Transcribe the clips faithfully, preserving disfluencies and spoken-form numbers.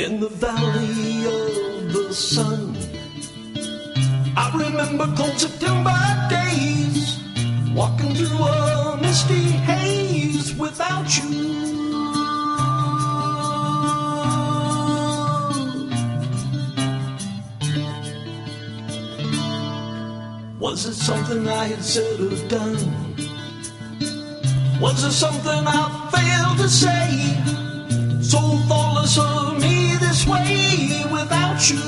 In the valley of the sun, I remember cold September days, walking through a misty haze without you. Was it something I had said or done? Was it something I failed to say? So thoughtless of me this way without you.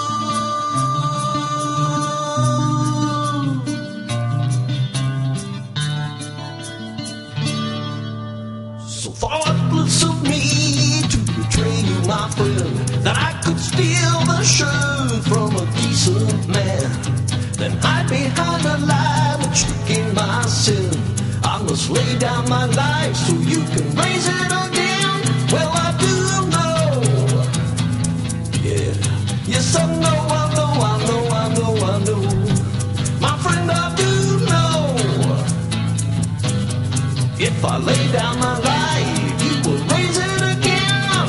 So thoughtless of me to betray you, my friend, that I could steal the shirt from a decent man, then hide behind a lie which became my sin. I must lay down my life so you can raise it again. Well, I do know, yeah, yes I know, I know, I know, I know, I know, my friend, I do know, if I lay down my life, you will raise it again.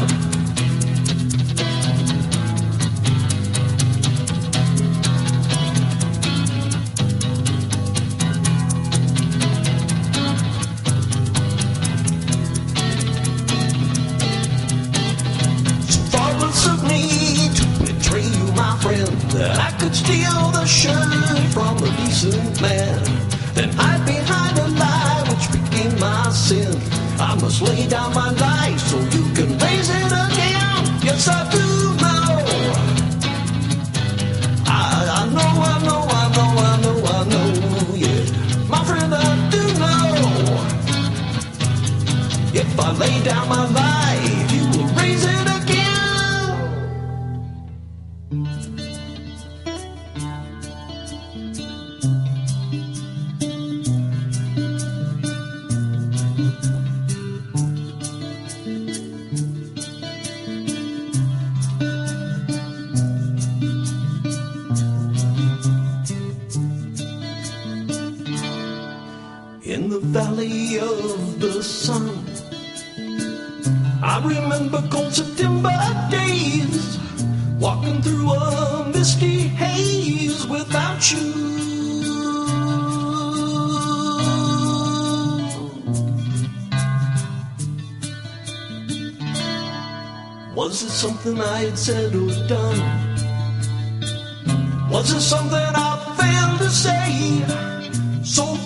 That I could steal the shirt from a decent man, then hide behind a lie which became my sin. I must lay down my life so you can raise it again. Yes, I do know, I, I know, I know, I know, I know, I know, yeah, my friend, I do know, if I lay down my life, you will raise it again. In the valley of the sun, I remember cold September days, walking through a misty haze without you. Was it something I had said or done? Was it something I failed to say? So